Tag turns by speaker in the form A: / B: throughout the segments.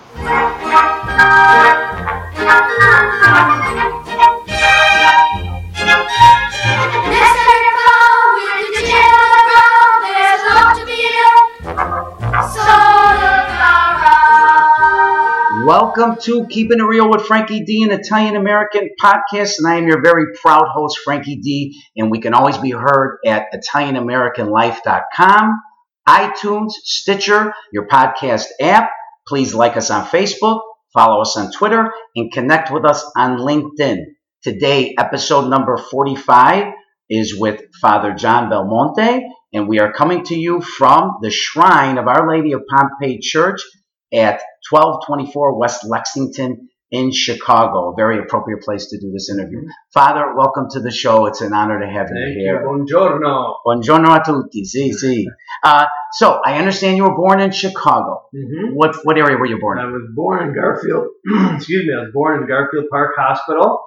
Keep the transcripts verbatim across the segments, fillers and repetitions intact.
A: Welcome to Keeping It Real with Frankie D, an Italian-American podcast, and I am your very proud host, Frankie D, and we can always be heard at Italian American Life dot com, iTunes, Stitcher, your podcast app. Please like us on Facebook, follow us on Twitter, and connect with us on LinkedIn. Today, episode number forty-five is with Father John Belmonte, and we are coming to you from the shrine of Our Lady of Pompeii Church at twelve twenty-four West Lexington in Chicago. A very appropriate place to do this interview. Father, welcome to the show. It's an honor to have you
B: Thank
A: here.
B: You. Buongiorno.
A: Buongiorno a tutti. Si, si. Uh, so, I understand you were born in Chicago.
B: Mm-hmm.
A: What what area were you born in?
B: I was born in Garfield. Excuse me. I was born in Garfield Park Hospital.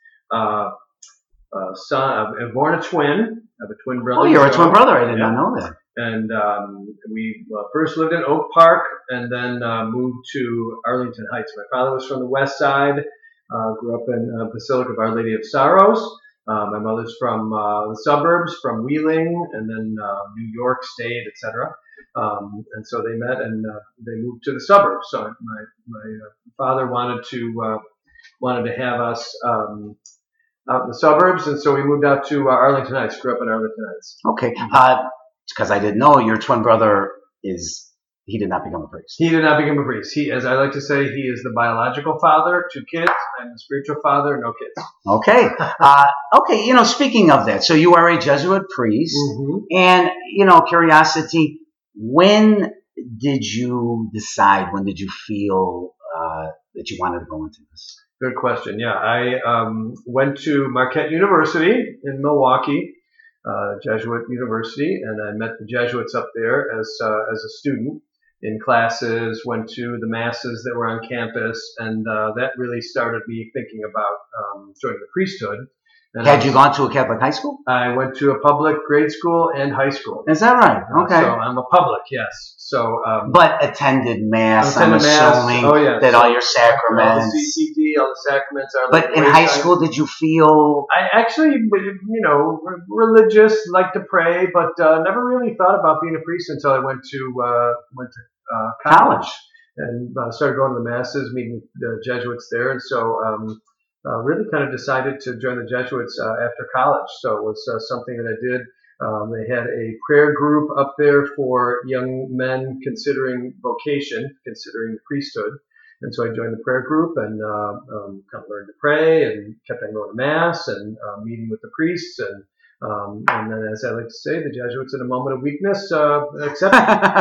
B: Uh, uh, son, I'm born a twin. I have a twin brother.
A: Oh, you're a
B: so,
A: twin brother. I did
B: yeah.
A: not know that.
B: And um, we uh, first lived in Oak Park and then uh, moved to Arlington Heights. My father was from the west side, uh, grew up in uh, Basilica of Our Lady of Sorrows. Uh, my mother's from uh, the suburbs, from Wheeling, and then uh, New York State, et cetera. Um, and so they met and uh, they moved to the suburbs. So my my uh, father wanted to uh, wanted to have us um, out in the suburbs, and so we moved out to uh, Arlington Heights. Grew up in Arlington Heights.
A: Okay. Uh, because I didn't know your twin brother is, he did not become a priest.
B: He did not become a priest. He, as I like to say, he is the biological father, two kids. I'm the spiritual father, no kids.
A: Okay. Uh, okay, you know, speaking of that, so you are a Jesuit priest,
B: Mm-hmm.
A: and, you know, curiosity, when did you decide, when did you feel uh, that you wanted to go into this?
B: Good question. Yeah, I um, went to Marquette University in Milwaukee. Uh, Jesuit University, and I met the Jesuits up there as uh, as a student in classes, went to the masses that were on campus, and uh, that really started me thinking about um, joining the priesthood. And
A: Had
B: I,
A: you gone to a Catholic high school?
B: I went to a public grade school and high school.
A: Is that right? Okay.
B: Uh, so I'm a public, yes. So, um,
A: but attended Mass,
B: attended
A: I'm
B: mass.
A: assuming
B: Oh, yeah.
A: that
B: so,
A: all your
B: all
A: sacraments.
B: the C C D, all the sacraments are.
A: But
B: like
A: in high
B: wayside.
A: school, did you feel...
B: I actually, you know, religious, like to pray, but uh, never really thought about being a priest until I went to uh, went to uh, college,
A: College.
B: and uh, started going to the masses, meeting the Jesuits there, and so um, uh, really kind of decided to join the Jesuits uh, after college. So it was uh, something that I did. Um, they had a prayer group up there for young men considering vocation, considering priesthood. And so I joined the prayer group and uh, um, kind of learned to pray and kept on going to Mass and uh, meeting with the priests. And um, and then, as I like to say, the Jesuits in a moment of weakness uh, accepted.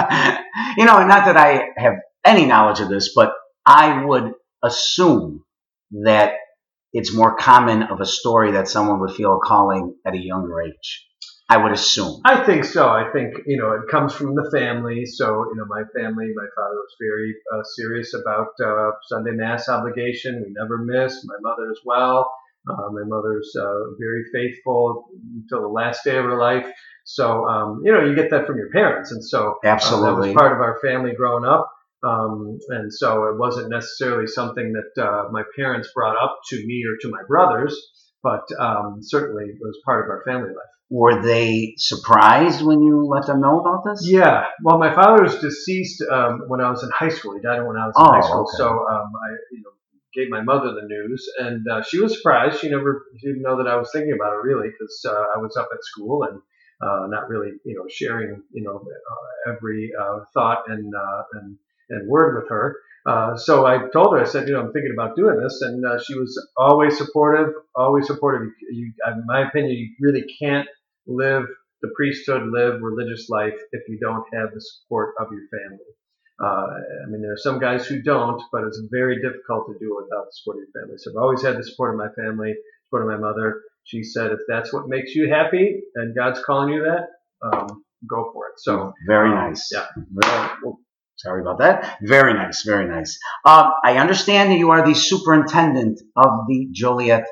A: You know, not that I have any knowledge of this, but I would assume that it's more common of a story that someone would feel a calling at a younger age. I would assume.
B: I think so. I think, you know, it comes from the family. So, you know, my family, my father was very uh, serious about uh, Sunday Mass obligation. We never missed. My mother as well. Uh, my mother's uh, very faithful until the last day of her life. So, um, you know, you get that from your parents. And so
A: Absolutely.
B: Uh, that was part of our family growing up. Um, and so it wasn't necessarily something that uh, my parents brought up to me or to my brothers, but um, certainly it was part of our family life.
A: Were they surprised when you let them know about this?
B: Yeah. Well, my father was deceased um, when I was in high school. He died when I was in
A: Oh,
B: high school.
A: okay.
B: So um, I, you know, gave my mother the news, and uh, she was surprised. She never she didn't know that I was thinking about it really, because uh, I was up at school and uh, not really, you know, sharing, you know, uh, every uh, thought and uh, and and word with her. Uh, so I told her, I said, you know, I'm thinking about doing this, and uh, she was always supportive, always supportive. You, you, in my opinion, you really can't live the priesthood, live religious life if you don't have the support of your family. Uh, I mean, there are some guys who don't, but it's very difficult to do it without the support of your family. So I've always had the support of my family, support of my mother. She said, if that's what makes you happy and God's calling you that, um, go for it. So
A: very
B: um,
A: nice.
B: Yeah.
A: Very, oh, sorry about that. Very nice. Very nice. Um, I understand that you are the superintendent of the Joliet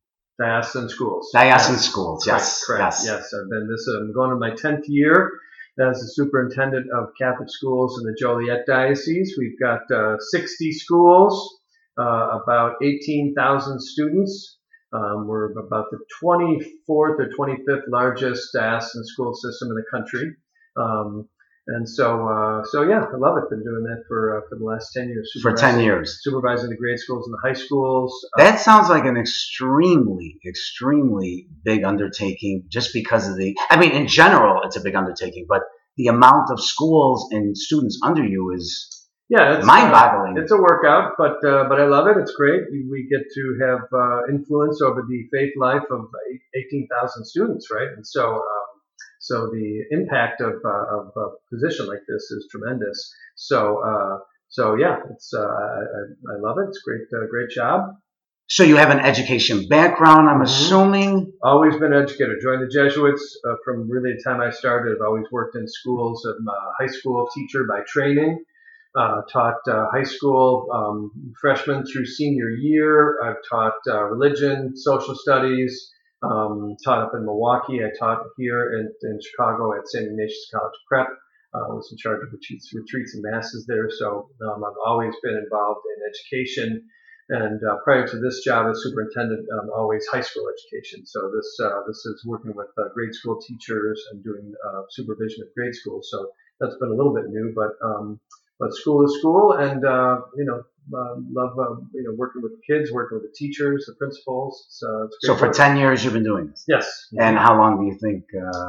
B: Diocesan schools.
A: Diocesan
B: yes.
A: schools.
B: Correct,
A: Yes.
B: correct.
A: Yes.
B: Yes. I've been this. I'm going to my tenth year as the superintendent of Catholic schools in the Joliet Diocese. We've got uh, sixty schools, uh, about eighteen thousand students. Um, we're about the twenty-fourth or twenty-fifth largest diocesan school system in the country. Um, and so, uh, so yeah, I love it. Been doing that for uh, for the last ten years.
A: For ten years,
B: supervising the grade schools and the high schools.
A: That sounds like an extremely, extremely big undertaking. Just because of the, I mean, in general, it's a big undertaking, but the amount of schools and students under you is
B: yeah, it's
A: mind-boggling.
B: Uh, it's a workout, but uh, but I love it. It's great. We get to have uh, influence over the faith life of eighteen thousand students, right? And so. Um, So the impact of, uh, of a position like this is tremendous. So, uh, so yeah, it's, uh, I, I love it. It's a great, uh, great job.
A: So you have an education background, I'm
B: mm-hmm.
A: assuming?
B: Always been an educator. Joined the Jesuits uh, from really the time I started. I've always worked in schools. I'm a high school teacher by training. Uh, taught uh, high school um, freshmen through senior year. I've taught uh, religion, social studies. Um, taught up in Milwaukee. I taught here in, in Chicago at Saint Ignatius College Prep. I uh, was in charge of retreats, retreats and masses there. So um, I've always been involved in education. And uh, prior to this job as superintendent, um, always high school education. So this uh, this is working with uh, grade school teachers and doing uh, supervision of grade schools. So that's been a little bit new, but um, but school is school, and uh, you know. Um, love uh, you know working with the kids, working with the teachers, the principals. So, it's great
A: so for
B: work.
A: ten years you've been doing this.
B: Yes.
A: And how long do you think? Uh,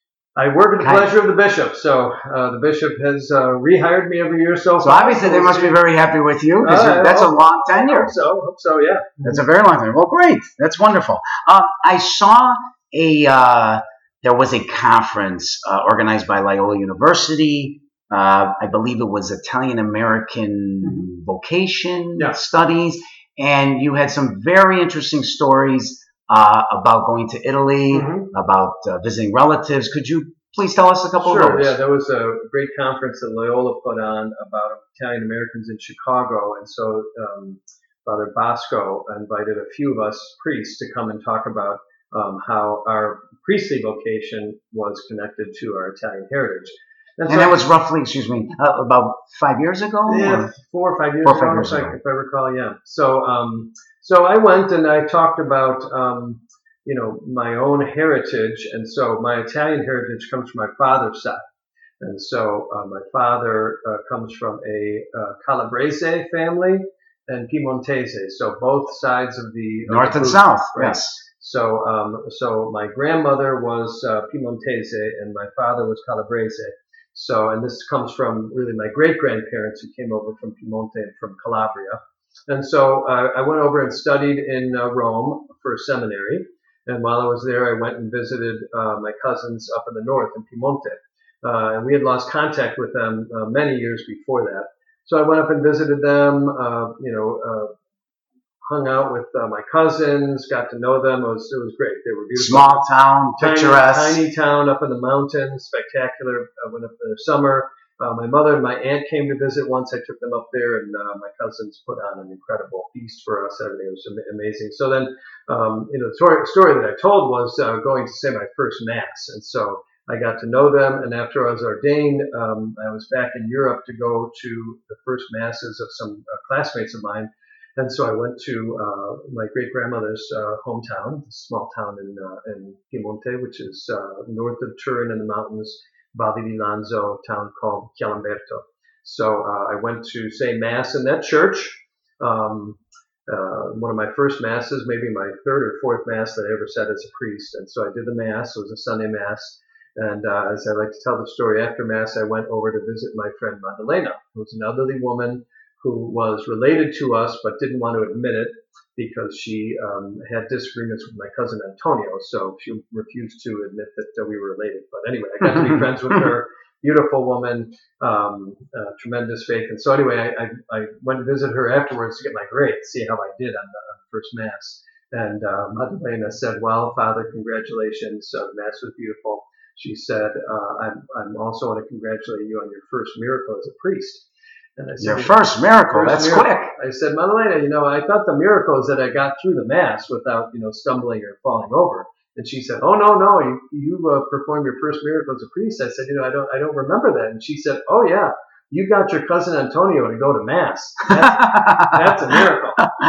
B: I work at the pleasure of the bishop. So uh, the bishop has uh, rehired me every year. So
A: so obviously they must be very happy with you because uh, that's
B: hope,
A: a long tenure.
B: I hope so, hope so, yeah.
A: That's a very long tenure. Well, great. That's wonderful. Um, I saw a uh, there was a conference uh, organized by Loyola University. Uh, I believe it was Italian American mm-hmm. Vocation
B: yeah.
A: Studies, and you had some very interesting stories uh, about going to Italy, mm-hmm. about uh, visiting relatives. Could you please tell us a couple
B: sure,
A: of those?
B: Sure, yeah, there was a great conference that Loyola put on about Italian Americans in Chicago, and so um, Father Bosco invited a few of us priests to come and talk about um, how our priestly vocation was connected to our Italian heritage.
A: And, and so, that was roughly, excuse me, uh, about five years ago?
B: Yeah, or? four or five years
A: four or
B: ago,
A: five years
B: if,
A: ago.
B: I, if I recall, yeah. So, um, so I went and I talked about, um, you know, my own heritage. And so my Italian heritage comes from my father's side. And so uh, my father uh, comes from a uh, Calabrese family and Piemontese. So both sides of the
A: north
B: of the
A: and
B: group,
A: south,
B: right?
A: yes.
B: So, um, so my grandmother was uh, Piemontese and my father was Calabrese. So, and this comes from really my great-grandparents who came over from Piemonte and from Calabria. And so uh, I went over and studied in uh, Rome for a seminary. And while I was there, I went and visited uh, my cousins up in the north in Piemonte. Uh, and we had lost contact with them uh, many years before that. So I went up and visited them, uh, you know, uh, hung out with uh, my cousins, got to know them. It was, it was great. They were beautiful.
A: Small town, picturesque.
B: Tiny, tiny town up in the mountains, spectacular. I went up there in the summer. Uh, my mother and my aunt came to visit once. I took them up there, and uh, my cousins put on an incredible feast for us. Everything was amazing. So then, um, you know, the story, story that I told was uh, going to say my first Mass. And so I got to know them, and after I was ordained, um, I was back in Europe to go to the first Masses of some uh, classmates of mine. And so I went to uh, my great-grandmother's uh, hometown, a small town in, uh, in Piemonte, which is uh, north of Turin in the mountains, Valle di Lanzo, a town called Chialamberto. So uh, I went to say Mass in that church. Um, uh, one of my first Masses, maybe my third or fourth Mass that I ever said as a priest. And so I did the Mass. It was a Sunday Mass. And uh, as I like to tell the story, after Mass, I went over to visit my friend Maddalena, who was an elderly woman who was related to us but didn't want to admit it because she um, had disagreements with my cousin Antonio, so she refused to admit that uh, we were related. But anyway, I got to be friends with her. Beautiful woman, um, uh, tremendous faith. And so anyway, I, I, I went to visit her afterwards to get my grades, see how I did on the, on the first Mass. And uh, Maddalena said, well, Father, congratulations. Uh, the Mass was beautiful. She said, uh, I'm, I'm also want to congratulate you on your first miracle as a priest. And I said,
A: your first miracle, first that's
B: miracle.
A: quick.
B: I said, Maddalena, you know, I thought the miracle is that I got through the Mass without, you know, stumbling or falling over. And she said, "Oh no, no, you you uh, performed your first miracle as a priest." I said, "You know, I don't I don't remember that." And she said, "Oh yeah, you got your cousin Antonio to go to mass. That's, that's a miracle."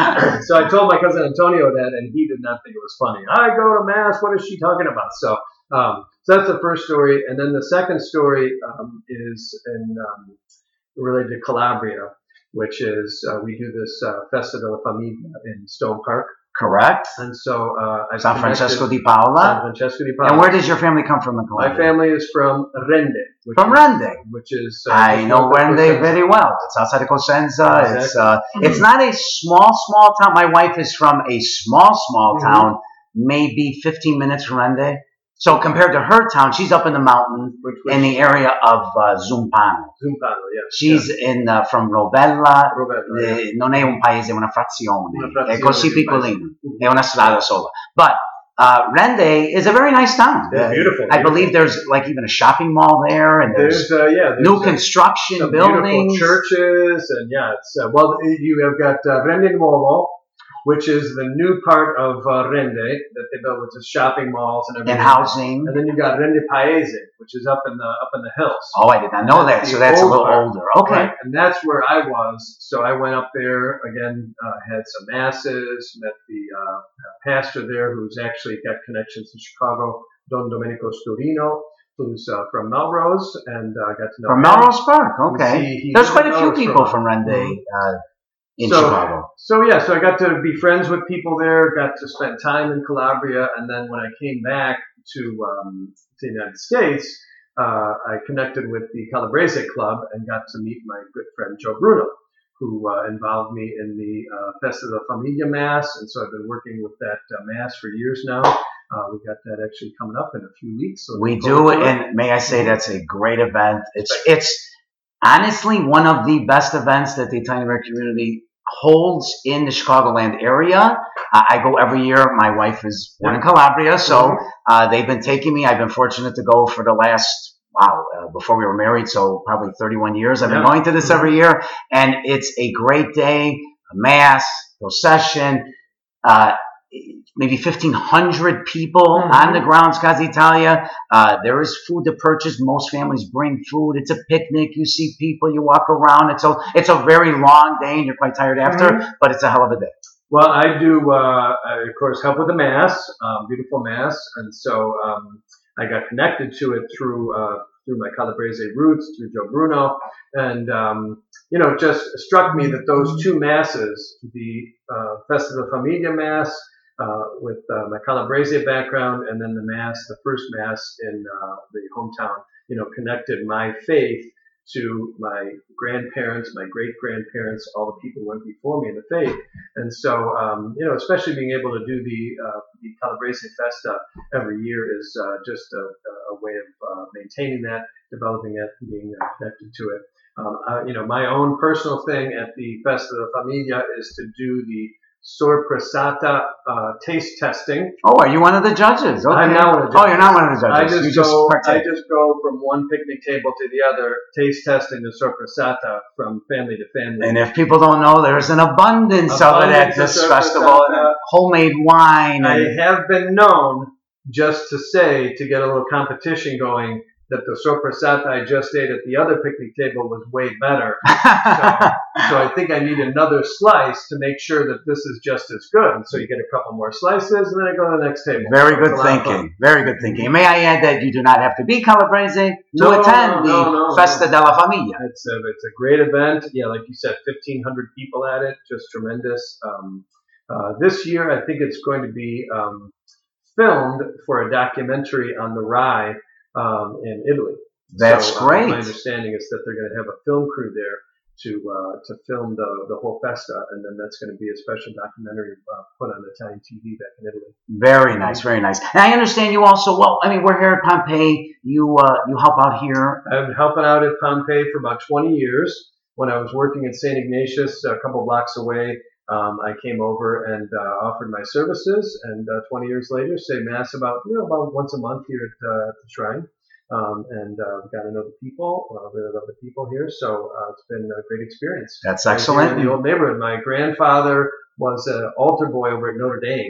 B: So I told my cousin Antonio that, and he did not think it was funny. I go to mass. What is she talking about? So, um, so that's the first story, and then the second story um, is in um, related to Calabria, which is uh, we do this uh, Festa della Famiglia in Stone Park.
A: Correct.
B: And so uh, I
A: San Francesco di Paola.
B: San Francesco di Paola.
A: And where does your family come from in Calabria?
B: My family is from Rende. Which
A: from
B: is,
A: Rende.
B: Which is uh,
A: I know Rende very well. It's outside of Cosenza. Exactly. It's uh, it's not a small small town. My wife is from a small small mm-hmm. town, maybe fifteen minutes from Rende. So compared to her town, she's up in the mountain which, which, in the area of uh, Zumpano.
B: Zumpano, yes.
A: She's
B: yeah.
A: in uh, from Robella.
B: Robella
A: eh,
B: yeah.
A: Non è un paese, è una frazione.
B: Una frazione
A: è così piccolino.
B: Mm-hmm.
A: È una strada sola. But uh, Rende is a very nice town.
B: It's
A: uh,
B: beautiful.
A: I believe there's like even a shopping mall there, and there's,
B: there's uh, yeah, there's,
A: new
B: uh,
A: construction
B: some
A: buildings,
B: beautiful churches, and yeah, it's uh, well, you have got uh, Rende Nuovo, which is the new part of uh, Rende that they built, which is shopping malls and everything.
A: And housing.
B: And then you've got Rende Paese, which is up in the up in the hills.
A: Oh, I did not know that. So that's a little part. older. Okay.
B: Right. And that's where I was. So I went up there again, uh, had some masses, met the uh, pastor there, who's actually got connections in Chicago, Don Domenico Storino, who's uh, from Melrose, and I uh, got to know
A: from
B: him.
A: Melrose Park. Okay.
B: He, he
A: There's quite a few people
B: from,
A: from Rende. Uh, In
B: so,
A: Chicago.
B: So yeah, so I got to be friends with people there, got to spend time in Calabria, and then when I came back to, um, to the United States, uh, I connected with the Calabrese Club and got to meet my good friend Joe Bruno, who uh, involved me in the uh, Festa della Famiglia Mass, and so I've been working with that uh, Mass for years now. Uh, we got that actually coming up in a few weeks. So
A: we do, and may I say that's a great event. It's it's honestly one of the best events that the Italian American community holds in the Chicagoland area. Uh, I go every year. My wife is born in Calabria, so uh, they've been taking me. I've been fortunate to go for the last, wow, uh, before we were married, so probably thirty-one years. I've been yeah. going to this every year, and it's a great day, a mass, procession, uh, maybe fifteen hundred people mm-hmm. on the grounds, Casa Italia. Uh, there is food to purchase. Most families bring food. It's a picnic. You see people. You walk around. It's a, it's a very long day, and you're quite tired after, mm-hmm. but it's a hell of a day.
B: Well, I do, uh, I, of course, help with the Mass, um, beautiful Mass, and so um, I got connected to it through uh, through my Calabrese roots, through Joe Bruno, and um, you know, it just struck me that those two Masses, the uh, Festa della Famiglia Mass, Uh, with uh, my Calabrese background, and then the Mass, the first Mass in uh, the hometown, you know, connected my faith to my grandparents, my great-grandparents, all the people who went before me in the faith. And so, um, you know, especially being able to do the, uh, the Calabrese Festa every year is uh, just a, a way of uh, maintaining that, developing it, being uh, connected to it. Um, uh, you know, my own personal thing at the Festa della Famiglia is to do the sorpressata uh, taste testing.
A: Oh, are you one of the judges? Okay.
B: I'm not one of the judges.
A: Oh, you're not one of the judges.
B: I just,
A: you
B: go,
A: just
B: I just go from one picnic table to the other, taste testing the sorpressata from family to family.
A: And if people don't know, there's an abundance, abundance of it at this festival. And homemade wine.
B: I
A: and...
B: have been known, just to say, to get a little competition going, that the sorpressata I just ate at the other picnic table was way better. so, so I think I need another slice to make sure that this is just as good. And so you get a couple more slices, and then I go to the next table.
A: Very good thinking. Very good thinking. And may I add that you do not have to be Calabrese to
B: no,
A: attend
B: no,
A: the
B: no, no,
A: Festa
B: no.
A: della Famiglia.
B: It's a, it's a great event. Yeah, like you said, fifteen hundred people at it. Just tremendous. Um, uh, this year, I think it's going to be um, filmed for a documentary on the rye um, in Italy.
A: That's
B: so,
A: great.
B: Uh, my understanding is that they're going to have a film crew there to uh, to film the the whole festa, and then that's going to be a special documentary uh, put on Italian T V back in Italy.
A: Very nice, very nice. And I understand you also. Well, I mean, we're here at Pompeii. You uh, you help out here.
B: I've been helping out at Pompeii for about twenty years. When I was working at Saint Ignatius, a couple blocks away, um, I came over and uh, offered my services. And uh, twenty years later, say mass about you know about once a month here at, uh, at the shrine. Um, and uh, got to know the people. Uh, really love the people here, so uh, it's been a great experience.
A: That's excellent.
B: In the old neighborhood, my grandfather was an altar boy over at Notre Dame,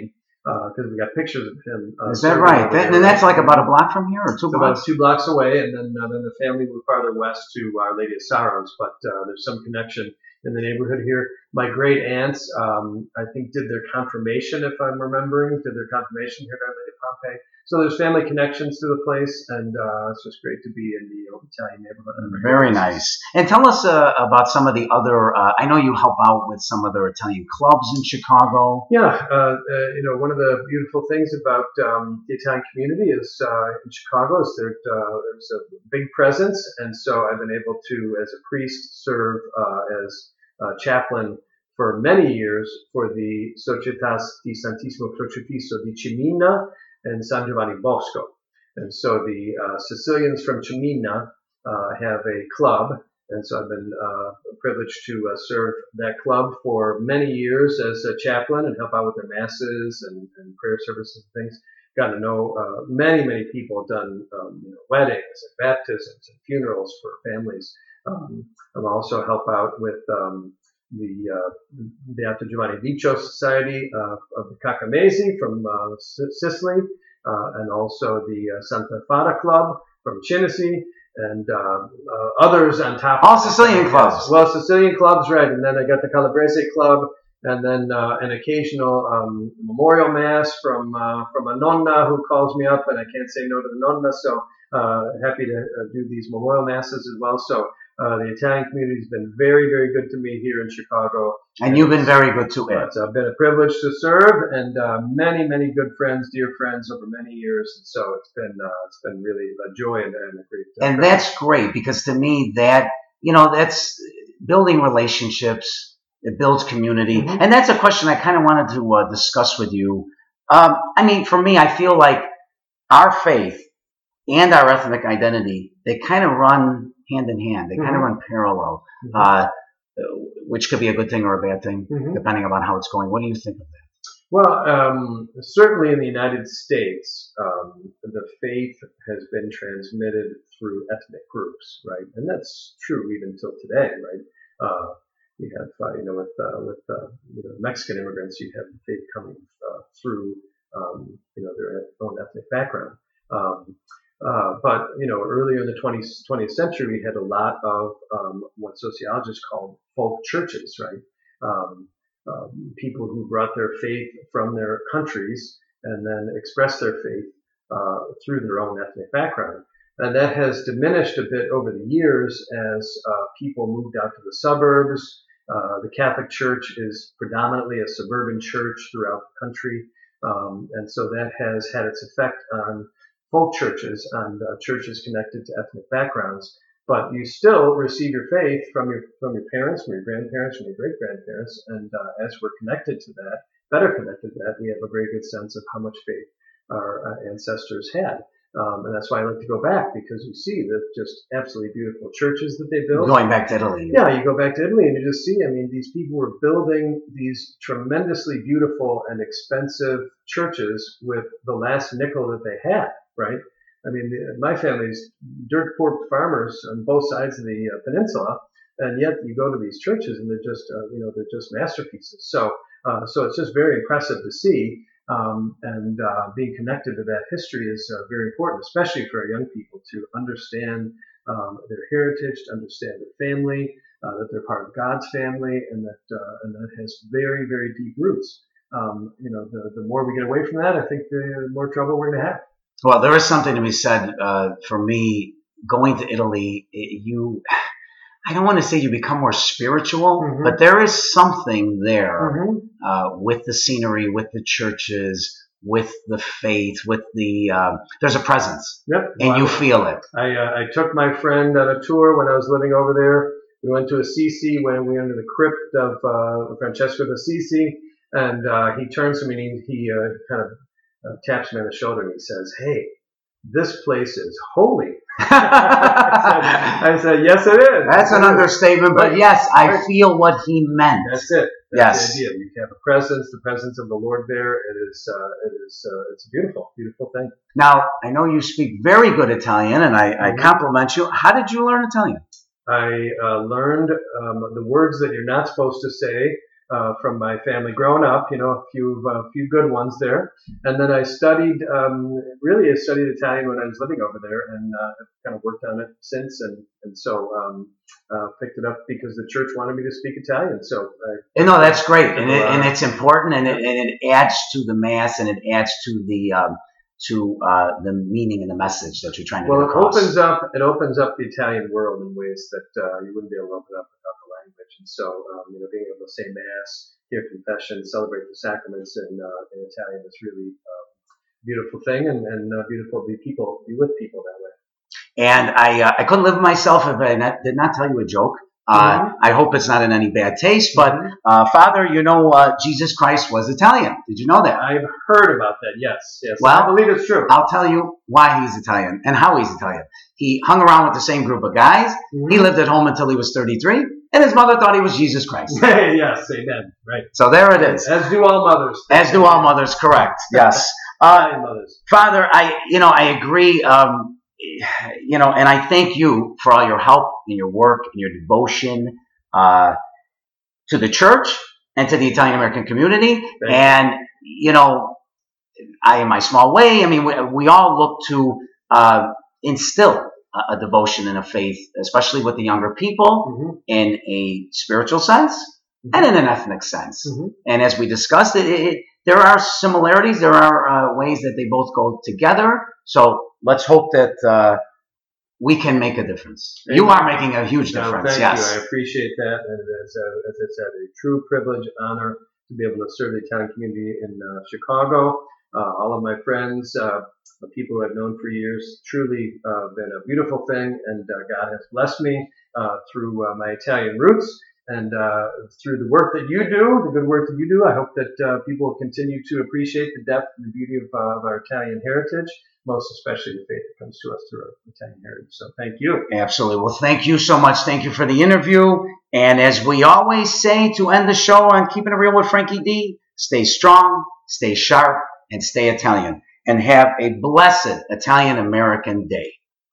B: because uh, we got pictures of him. Uh,
A: Is that right? That, and that's like about a block from here, or two
B: it's
A: blocks?
B: about two blocks away, and then uh, then the family moved farther west to Our Lady of Sorrows. But uh, there's some connection in the neighborhood here. My great aunts, um, I think, did their confirmation, if I'm remembering, did their confirmation here at Our Lady of Pompeii. So there's family connections to the place, and uh, it's just great to be in the old Italian neighborhood.
A: Very nice. And tell us uh, about some of the other, uh, I know you help out with some other Italian clubs in Chicago.
B: Yeah, uh, uh, you know, one of the beautiful things about um, the Italian community is uh, in Chicago is there, uh, there's a big presence, and so I've been able to, as a priest, serve uh, as a chaplain for many years for the Societas di Santissimo Crocifisso di Cimina and San Giovanni Bosco. And so the uh, Sicilians from Cimina uh, have a club, and so I've been uh, privileged to uh, serve that club for many years as a chaplain and help out with their masses and, and prayer services and things. Gotten to know uh, many, many people, done um, you know, weddings and baptisms and funerals for families. Um, I've also helped out with um, the uh, Beato Giovanni Viccio Society uh, of the Cacamesi from uh, Sicily, uh, and also the uh, Santa Fada Club from Cinisi, and uh, uh, others on top.
A: All Sicilian clubs.
B: Well, Sicilian clubs, right. And then I got the Calabrese Club, and then uh, an occasional um, memorial mass from uh, from a nonna who calls me up, and I can't say no to the nonna, so uh, happy to uh, do these memorial masses as well. So uh, the Italian community has been very, very good to me here in Chicago.
A: And, and you've been very good to it.
B: It's uh, been a privilege to serve, and uh, many, many good friends, dear friends, over many years. And so it's been uh, it's been really a joy and, and a great. Uh,
A: and that's great, because to me, that you know, that's building relationships. It builds community, mm-hmm. and that's a question I kind of wanted to uh, discuss with you. Um, I mean, for me, I feel like our faith and our ethnic identity, they kind of run hand in hand. They mm-hmm. kind of run parallel, mm-hmm. uh, which could be a good thing or a bad thing, mm-hmm. depending upon how it's going. What do you think of that?
B: Well, um, certainly in the United States, um, the faith has been transmitted through ethnic groups, right? And that's true even till today, right? Uh, you have, uh, you know, with uh, with uh, you know, Mexican immigrants, you have the faith coming uh, through, um, you know, their own ethnic background. Um, Uh, but, you know, earlier in the twentieth century, we had a lot of um, what sociologists call folk churches, right? Um, um, people who brought their faith from their countries and then expressed their faith uh, through their own ethnic background. And that has diminished a bit over the years as uh, people moved out to the suburbs. Uh, the Catholic Church is predominantly a suburban church throughout the country. Um, and so that has had its effect on folk churches and uh, churches connected to ethnic backgrounds, but you still receive your faith from your from your parents, from your grandparents, from your great grandparents, and uh, as we're connected to that, better connected to that, we have a very good sense of how much faith our uh, ancestors had, um, and that's why I like to go back, because you see the just absolutely beautiful churches that they built.
A: Going back to Italy.
B: Yeah, you go back to Italy and you just see. I mean, these people were building these tremendously beautiful and expensive churches with the last nickel that they had. Right? I mean, the, my family's dirt poor farmers on both sides of the uh, peninsula, and yet you go to these churches and they're just, uh, you know, they're just masterpieces. So, uh, so it's just very impressive to see, um, and uh, being connected to that history is uh, very important, especially for our young people to understand um, their heritage, to understand their family, uh, that they're part of God's family, and that uh, and that has very, very deep roots. Um, you know, the the more we get away from that, I think the more trouble we're going to have.
A: Well, there is something to be said uh, for me going to Italy. You, I don't want to say you become more spiritual, mm-hmm. but there is something there mm-hmm. uh, with the scenery, with the churches, with the faith, with the uh, there's a presence,
B: yep.
A: and
B: well,
A: you
B: I,
A: feel it.
B: I uh, I took my friend on a tour when I was living over there. We went to Assisi when we went into the crypt of uh, Francesco d'Assisi, and uh, he turns to me and he, he uh, kind of. Uh, taps me on the shoulder and he says, "Hey, this place is holy." I, said, I said, "Yes, it is."
A: That's an understatement, but yes, I feel what he meant.
B: That's it. That's
A: yes,
B: the idea. You have a presence, the presence of the Lord there. It is, uh, it is, uh, it's a beautiful, beautiful thing.
A: Now, I know you speak very good Italian, and I,
B: mm-hmm.
A: I compliment you. How did you learn Italian?
B: I uh, learned um, the words that you're not supposed to say uh, from my family growing up. You know, a few a few good ones there. And then I studied, um, really, I studied Italian when I was living over there, and uh, I've kind of worked on it since. And and so um, uh, picked it up because the church wanted me to speak Italian. So I,
A: you know, that's great, and it, and it's important, and it, and it adds to the mass, and it adds to the um, to uh, the meaning and the message that you're trying to
B: well,
A: get across.
B: Well, it opens up it opens up the Italian world in ways that uh, you wouldn't be able to open up without the language. And so, um, you know, being able to say mass, hear confession, celebrate the sacraments in uh, in Italian is really um, a beautiful thing, and, and uh, beautiful to be people be with people that way.
A: And I uh, I couldn't live myself if I not, did not tell you a joke. Uh, mm-hmm. I hope it's not in any bad taste, but uh, Father, you know, uh, Jesus Christ was Italian. Did you know that?
B: I've heard about that. Yes, yes.
A: Well,
B: I believe it's true.
A: I'll tell you why he's Italian and how he's Italian. He hung around with the same group of guys. Mm-hmm. He lived at home until he was thirty-three, and his mother thought he was Jesus Christ.
B: Yes, amen. Right.
A: So there it is.
B: As do all mothers.
A: As do all mothers. Correct. Yes.
B: Uh, mothers.
A: Father, I you know I agree. Um, you know, and I thank you for all your help and your work and your devotion uh, to the church and to the Italian American community. Thank and, you know, I, in my small way, I mean, we, we all look to uh, instill a, a devotion and a faith, especially with the younger people, mm-hmm. in a spiritual sense mm-hmm. and in an ethnic sense. Mm-hmm. And as we discussed, it, it, there are similarities. There are uh, ways that they both go together. So let's hope that uh, we can make a difference. Amen. You are making a huge difference.
B: No, thank
A: yes.
B: you. I appreciate that. And as, uh, as I said, a true privilege, honor to be able to serve the Italian community in uh, Chicago. Uh, all of my friends, uh, the people who I've known for years, truly uh, been a beautiful thing. And uh, God has blessed me uh, through uh, my Italian roots. And uh, through the work that you do, the good work that you do, I hope that uh, people will continue to appreciate the depth and the beauty of, uh, of our Italian heritage, most especially the faith that comes to us through our Italian heritage. So thank you.
A: Absolutely. Well, thank you so much. Thank you for the interview. And as we always say to end the show on Keeping It Real with Frankie D, stay strong, stay sharp, and stay Italian. And have a blessed Italian-American Day.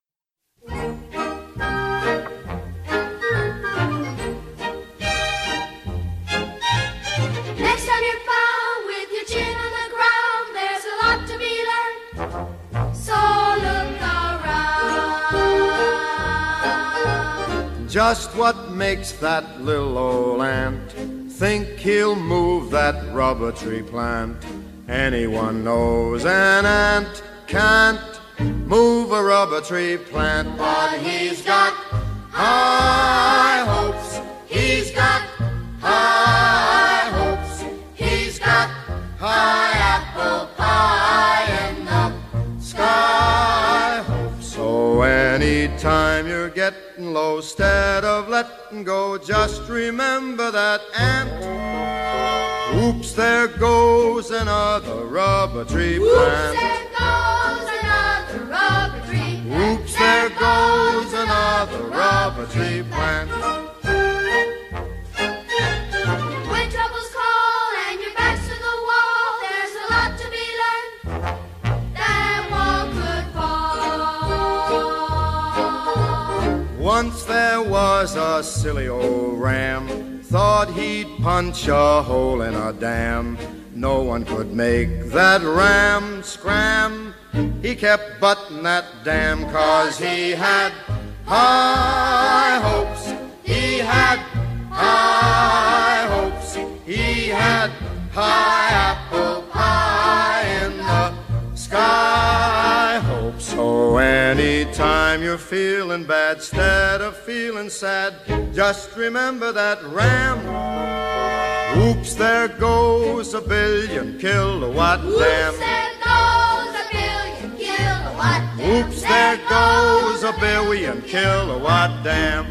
C: Just what makes that little old ant think he'll move that rubber tree plant? Anyone knows an ant can't move a rubber tree plant, but he's got high hopes. He's got high hopes. He's got high apple pie in the sky hopes. So anytime you're getting low, instead of letting go, just remember that ant. Oops, there goes another rubber tree plant.
D: Oops, there goes another rubber tree plant.
C: Oops, there goes another rubber tree plant.
D: When troubles call and your back's to the wall, there's a lot to be learned. That wall could fall.
C: Once there was a silly old ram, thought he'd punch a hole in a dam. No one could make that ram scram. He kept butting that dam, 'cause he had high hopes. He had high hopes. He had high apple pie in the sky hopes. So anytime you're feeling bad, instead of feeling sad, just remember that ram. Oops, there goes a billion kilowatt dam.
D: Oops, there goes a billion kilowatt dam.
C: Oops, there goes a billion kilowatt dam.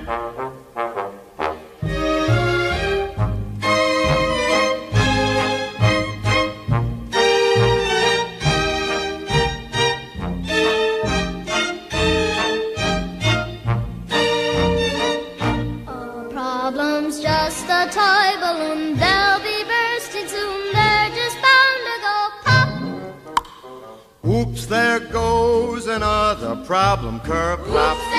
D: Just a toy balloon, they'll be bursting soon. They're just bound to go pop.
C: Oops, there goes another problem curve. Plop.